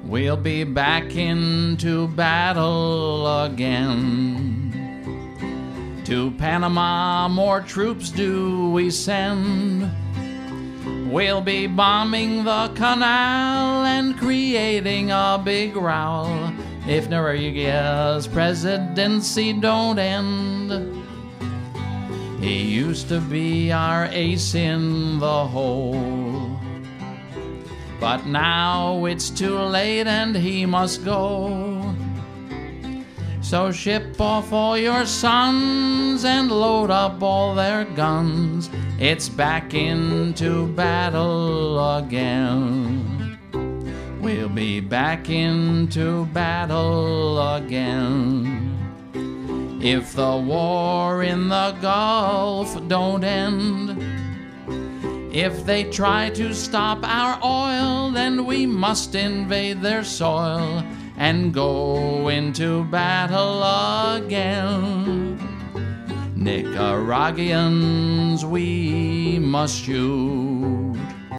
We'll be back into battle again. To Panama more troops do we send. We'll be bombing the canal and creating a big row if Noriega's presidency don't end. He used to be our ace in the hole, but now it's too late and he must go. So ship off all your sons and load up all their guns. It's back into battle again. We'll be back into battle again. If the war in the Gulf don't end, if they try to stop our oil, then we must invade their soil and go into battle again. Nicaraguans, we must shoot.